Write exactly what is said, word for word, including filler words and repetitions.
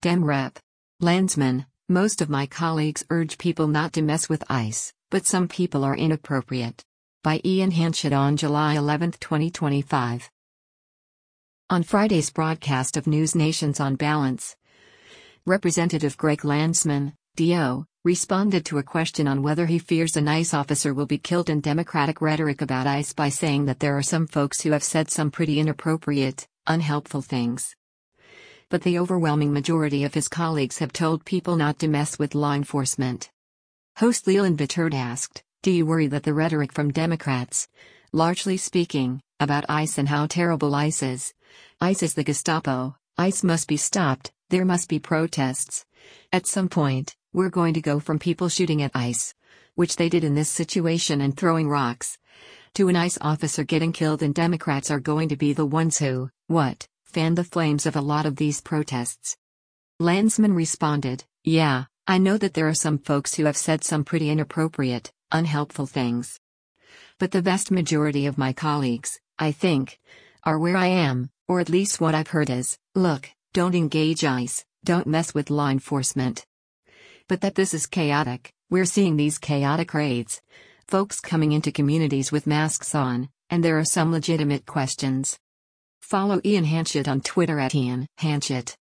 Dem Rep. Landsman, most of my colleagues urge people not to mess with ICE, but some people are inappropriate. By Ian Hanchett on July eleventh twenty twenty-five. On Friday's broadcast of News Nation's On Balance, Representative Greg Landsman, D O, responded to a question on whether he fears an ICE officer will be killed in Democratic rhetoric about ICE by saying that there are some folks who have said some pretty inappropriate, unhelpful things. But the overwhelming majority of his colleagues have told people not to mess with law enforcement. Host Leland Vittert asked, "Do you worry that the rhetoric from Democrats, largely speaking, about ICE and how terrible ICE is? ICE is the Gestapo, ICE must be stopped, there must be protests. At some point, we're going to go from people shooting at ICE, which they did in this situation, and throwing rocks, to an ICE officer getting killed, and Democrats are going to be the ones who, what, fan the flames of a lot of these protests." Landsman responded, "Yeah, I know that there are some folks who have said some pretty inappropriate, unhelpful things. But the vast majority of my colleagues, I think, are where I am, or at least what I've heard is, look, don't engage ICE, don't mess with law enforcement. But that this is chaotic, we're seeing these chaotic raids, folks coming into communities with masks on, and there are some legitimate questions." Follow Ian Hanchett on Twitter at Ian Hanchett.